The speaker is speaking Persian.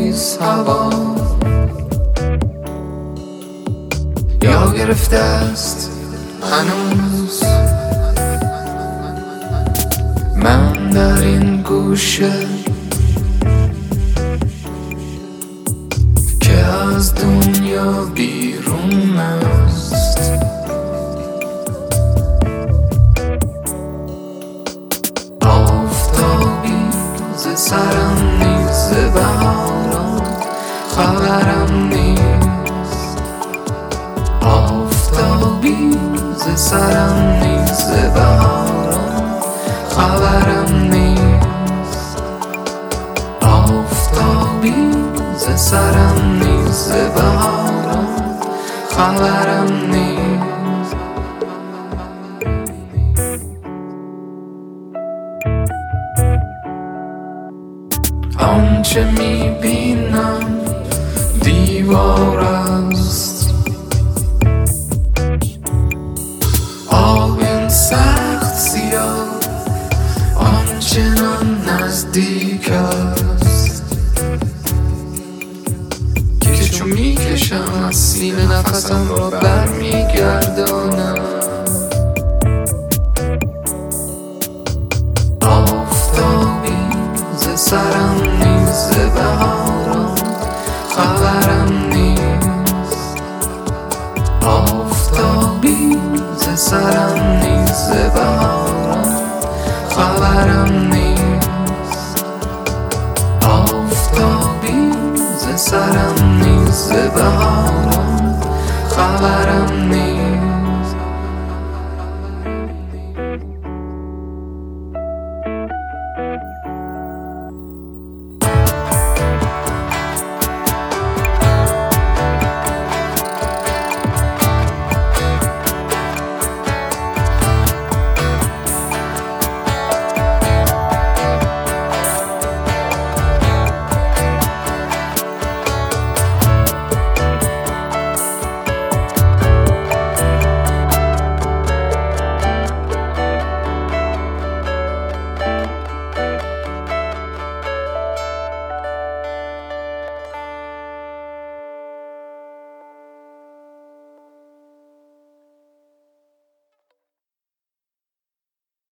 نیست هوا، یا گرفته است هنوز من در این گوشه که از دنیا بیرون است. آفتابی ز سرم نیست، ز بهاران خبرم نیست. آفتابی ز سرم نیست، ز بهاران خبرم نیست. آفتابی ز سرم نیست، ز بهاران خبرم نیست. آنچه میبینم دیوار است، آب این سخت سیاه آنچنان نزدیک است که چون میکشم از سینه نفسم را برمیگردانم. آفتابی ز سرم نیست، ز بهاران خبرم نیست. آفتابی ز سرم نیست، ز بهاران خبرم نیست. آفتابی ز سرم نیست، ز بهاران خبرم نیست.